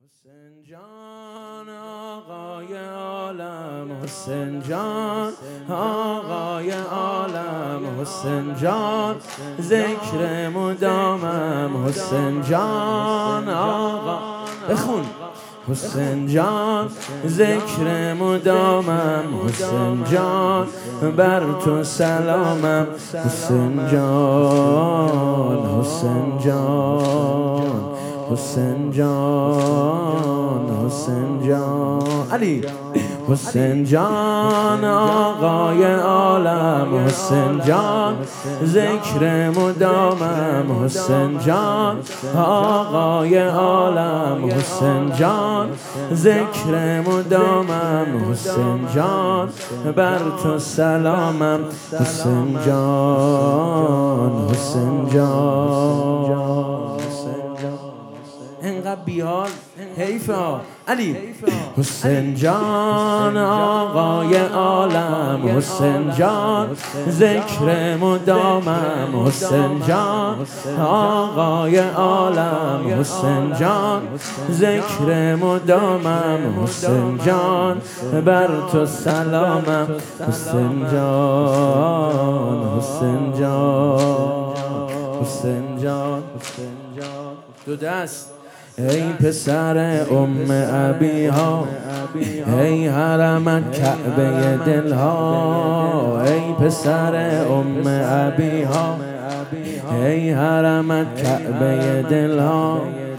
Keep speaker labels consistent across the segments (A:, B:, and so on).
A: حسین جان آقای عالم، حسین جان آقای عالم، حسین جان ذکر مدامم، حسین جان آقا بخون، حسین جان ذکر مدامم، حسین جان بر تو سلامم، حسین جان، حسین جان، حسین جان، حسین جان علی، حسین جان آقای عالم، حسین جان ذکر مدامم، حسین جان آقای عالم، حسین جان ذکر مدامم، حسین جان بر تو سلامم، حسین جان، حسین جان، اینقدر بیال حیفه علی، حسین جان آقای عالم، حسین جان ذکر مدامم، حسین جان آقای عالم، حسین جان ذکر مدامم، حسین جان بر تو سلامم، حسین جان، حسین جان، حسین جان، حسین جان دو دست. ای پسر ابیها، ای حرمت کعبه دلها، ای پسر ابیها، ای حرمت کعبه دلها،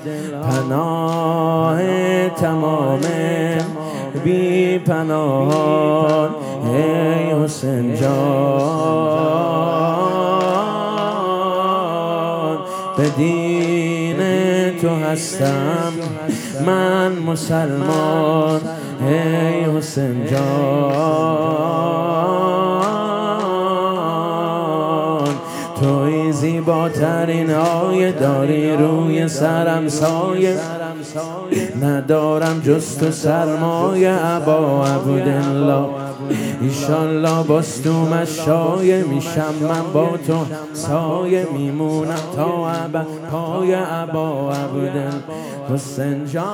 A: پناه تمام بی پناهان، ای حسین جان به دین تو هستم من مسلمان، ای حسین جان توی زیباترین آیه، داری روی سرم سایه، ندارم جز تو سرمایه، ابا عبدالله ایشالله باز تو مشایه، میشم من با تو سایه، میمونم تا ابد پای ابا عبدالله حسین جان.